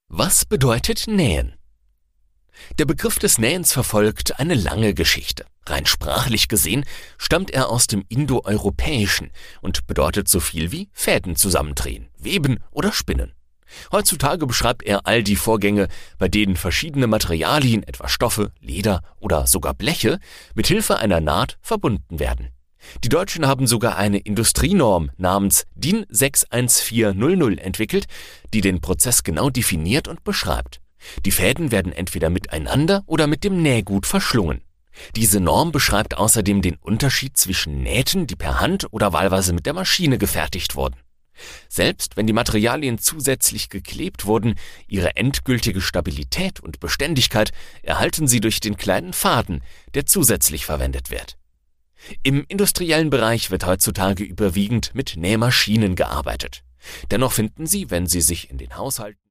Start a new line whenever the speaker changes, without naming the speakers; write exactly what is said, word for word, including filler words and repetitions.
Was bedeutet Nähen? Der Begriff des Nähens verfolgt eine lange Geschichte. Rein sprachlich gesehen stammt er aus dem Indoeuropäischen und bedeutet so viel wie Fäden zusammendrehen, weben oder spinnen. Heutzutage beschreibt er all die Vorgänge, bei denen verschiedene Materialien, etwa Stoffe, Leder oder sogar Bleche, mit Hilfe einer Naht verbunden werden. Die Deutschen haben sogar eine Industrienorm namens D I N sechs eins vier null null entwickelt, die den Prozess genau definiert und beschreibt. Die Fäden werden entweder miteinander oder mit dem Nähgut verschlungen. Diese Norm beschreibt außerdem den Unterschied zwischen Nähten, die per Hand oder wahlweise mit der Maschine gefertigt wurden. Selbst wenn die Materialien zusätzlich geklebt wurden, ihre endgültige Stabilität und Beständigkeit erhalten sie durch den kleinen Faden, der zusätzlich verwendet wird. Im industriellen Bereich wird heutzutage überwiegend mit Nähmaschinen gearbeitet. Dennoch finden Sie, wenn Sie sich in den Haushalten